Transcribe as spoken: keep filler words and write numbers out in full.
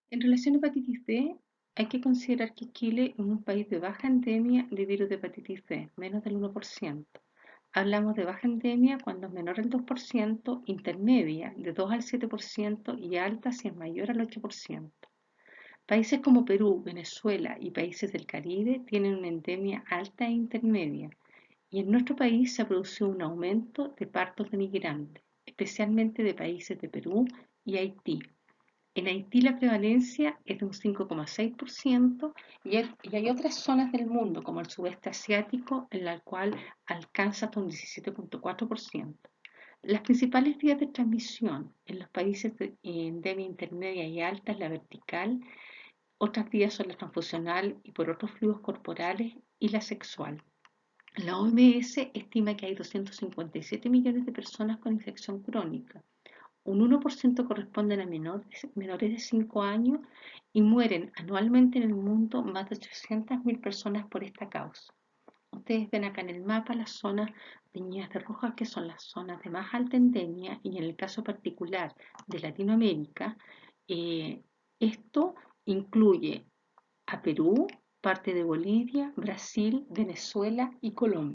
En relación a hepatitis B, hay que considerar que Chile es un país de baja endemia de virus de hepatitis B, menos del uno por ciento. Hablamos de baja endemia cuando es menor al dos por ciento, intermedia de dos al siete por ciento y alta si es mayor al ocho por ciento. Países como Perú, Venezuela y países del Caribe tienen una endemia alta e intermedia, y en nuestro país se ha producido un aumento de partos de migrantes, especialmente de países de Perú y Haití. En Haití la prevalencia es de un cinco coma seis por ciento y hay, y hay otras zonas del mundo, como el sudeste asiático, en la cual alcanza hasta un diecisiete coma cuatro por ciento. Las principales vías de transmisión en los países de endemia intermedia y alta es la vertical, otras vías son la transfusional y por otros fluidos corporales y la sexual. La O M S estima que hay doscientos cincuenta y siete millones de personas con infección crónica. Un uno por ciento corresponden a menores, menores de cinco años y mueren anualmente en el mundo más de ochocientas mil personas por esta causa. Ustedes ven acá en el mapa las zonas teñidas de rojas, que son las zonas de más alta endemia, y en el caso particular de Latinoamérica, eh, esto incluye a Perú, parte de Bolivia, Brasil, Venezuela y Colombia.